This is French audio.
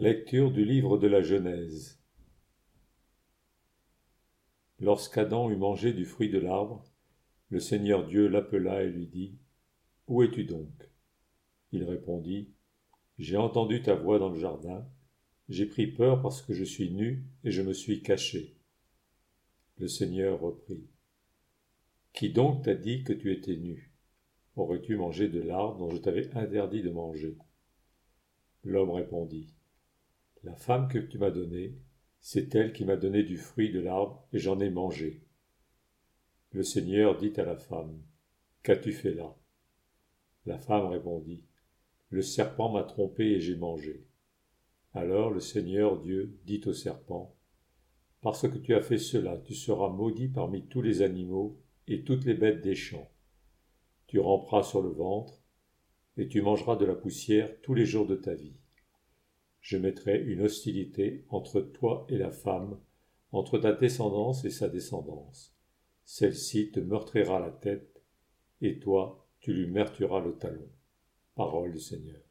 Lecture du livre de la Genèse. Lorsqu'Adam eut mangé du fruit de l'arbre, le Seigneur Dieu l'appela et lui dit : « Où es-tu donc ? » Il répondit : « J'ai entendu ta voix dans le jardin, j'ai pris peur parce que je suis nu et je me suis caché. » Le Seigneur reprit : « Qui donc t'a dit que tu étais nu ? Aurais-tu mangé de l'arbre dont je t'avais interdit de manger ? » L'homme répondit : « La femme que tu m'as donnée, c'est elle qui m'a donné du fruit de l'arbre et j'en ai mangé. » Le Seigneur dit à la femme : « Qu'as-tu fait là ? » La femme répondit : « Le serpent m'a trompé et j'ai mangé. » Alors le Seigneur Dieu dit au serpent : « Parce que tu as fait cela, tu seras maudit parmi tous les animaux et toutes les bêtes des champs. Tu ramperas sur le ventre et tu mangeras de la poussière tous les jours de ta vie. Je mettrai une hostilité entre toi et la femme, entre ta descendance et sa descendance. Celle-ci te meurtrira la tête, et toi, tu lui meurtriras le talon. » Parole du Seigneur.